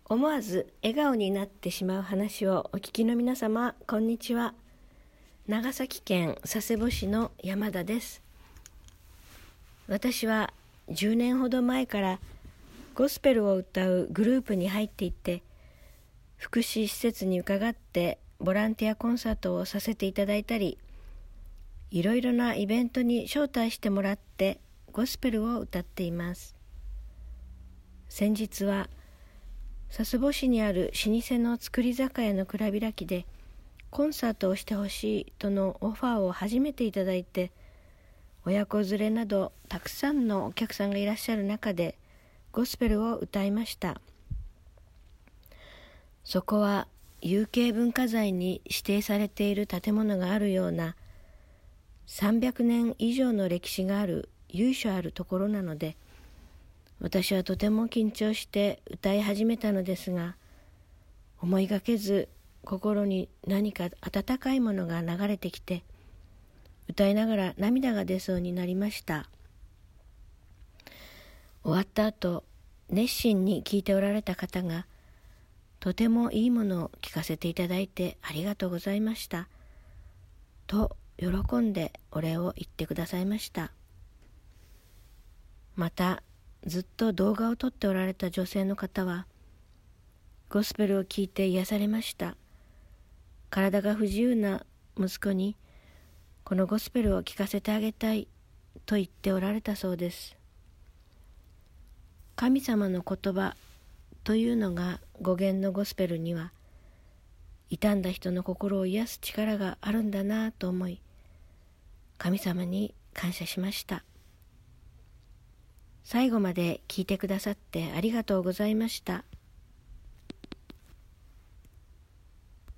思わず笑顔になってしまう話をお聞きの皆様、こんにちは。長崎県佐世保市の山田です。私は10年ほど前からゴスペルを歌うグループに入っていて、福祉施設に伺ってボランティアコンサートをさせていただいたり、いろいろなイベントに招待してもらってゴスペルを歌っています。先日は佐世保市にある老舗の造り酒屋の蔵開きでコンサートをしてほしいとのオファーを初めていただいて、親子連れなどたくさんのお客さんがいらっしゃる中でゴスペルを歌いました。そこは有形文化財に指定されている建物があるような300年以上の歴史がある由緒あるところなので、私はとても緊張して歌い始めたのですが、思いがけず心に何か温かいものが流れてきて、歌いながら涙が出そうになりました。終わった後、熱心に聴いておられた方が、とてもいいものを聴かせていただいてありがとうございましたと喜んでお礼を言ってくださいました。またずっと動画を撮っておられた女性の方は、ゴスペルを聴いて癒されました。体が不自由な息子にこのゴスペルを聴かせてあげたいと言っておられたそうです。神様の言葉というのが語源のゴスペルには、傷んだ人の心を癒す力があるんだなと思い、神様に感謝しました。最後まで聞いてくださってありがとうございました。